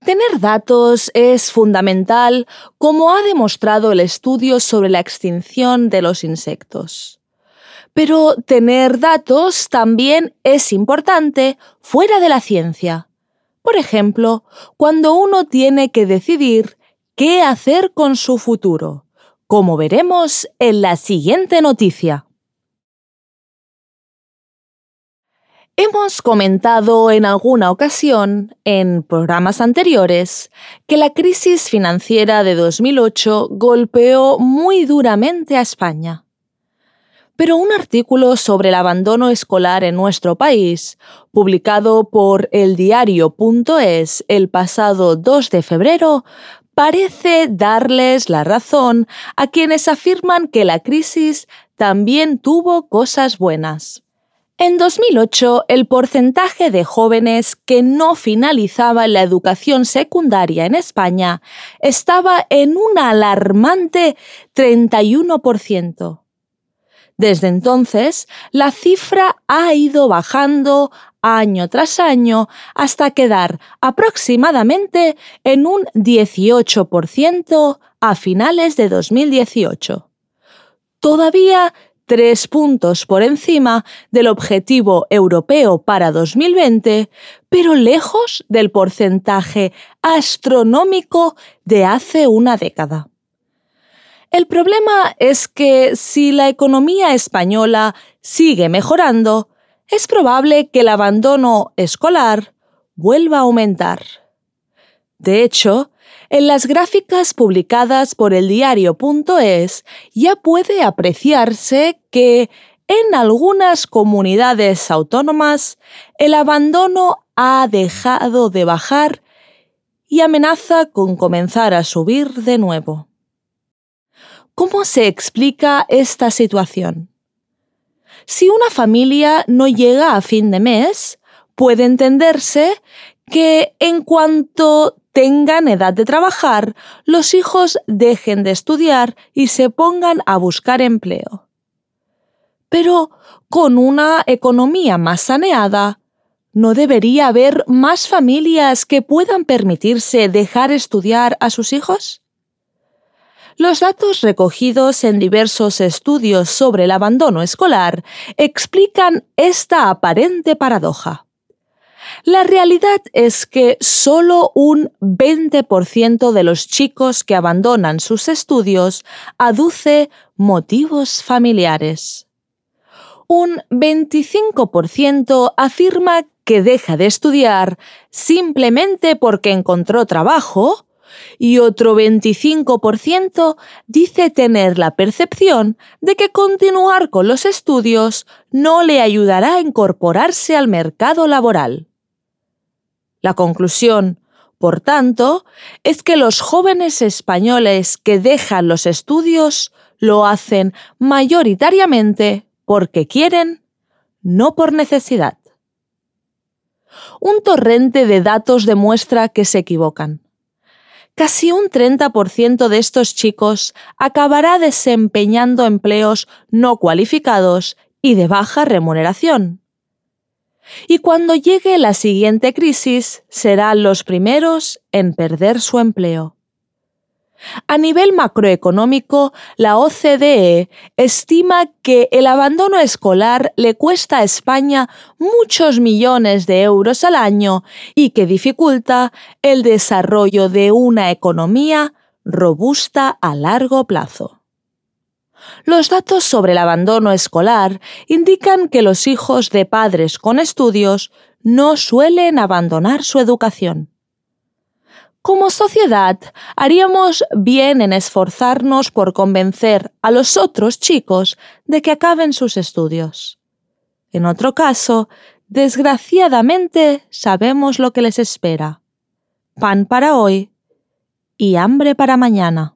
Tener datos es fundamental, como ha demostrado el estudio sobre la extinción de los insectos. Pero tener datos también es importante fuera de la ciencia. Por ejemplo, cuando uno tiene que decidir qué hacer con su futuro, como veremos en la siguiente noticia. Hemos comentado en alguna ocasión, en programas anteriores, que la crisis financiera de 2008 golpeó muy duramente a España. Pero un artículo sobre el abandono escolar en nuestro país, publicado por eldiario.es el pasado 2 de febrero, parece darles la razón a quienes afirman que la crisis también tuvo cosas buenas. En 2008, el porcentaje de jóvenes que no finalizaban la educación secundaria en España estaba en un alarmante 31%. Desde entonces, la cifra ha ido bajando año tras año hasta quedar aproximadamente en un 18% a finales de 2018. Todavía 3 puntos por encima del objetivo europeo para 2020, pero lejos del porcentaje astronómico de hace una década. El problema es que si la economía española sigue mejorando, es probable que el abandono escolar vuelva a aumentar. De hecho, en las gráficas publicadas por eldiario.es ya puede apreciarse que en algunas comunidades autónomas el abandono ha dejado de bajar y amenaza con comenzar a subir de nuevo. ¿Cómo se explica esta situación? Si una familia no llega a fin de mes, puede entenderse que en cuanto tengan edad de trabajar, los hijos dejen de estudiar y se pongan a buscar empleo. Pero con una economía más saneada, ¿no debería haber más familias que puedan permitirse dejar estudiar a sus hijos? Los datos recogidos en diversos estudios sobre el abandono escolar explican esta aparente paradoja. La realidad es que solo un 20% de los chicos que abandonan sus estudios aduce motivos familiares. Un 25% afirma que deja de estudiar simplemente porque encontró trabajo, y otro 25% dice tener la percepción de que continuar con los estudios no le ayudará a incorporarse al mercado laboral. La conclusión, por tanto, es que los jóvenes españoles que dejan los estudios lo hacen mayoritariamente porque quieren, no por necesidad. Un torrente de datos demuestra que se equivocan. Casi un 30% de estos chicos acabará desempeñando empleos no cualificados y de baja remuneración. Y cuando llegue la siguiente crisis, serán los primeros en perder su empleo. A nivel macroeconómico, la OCDE estima que el abandono escolar le cuesta a España muchos millones de euros al año y que dificulta el desarrollo de una economía robusta a largo plazo. Los datos sobre el abandono escolar indican que los hijos de padres con estudios no suelen abandonar su educación. Como sociedad, haríamos bien en esforzarnos por convencer a los otros chicos de que acaben sus estudios. En otro caso, desgraciadamente sabemos lo que les espera: pan para hoy y hambre para mañana.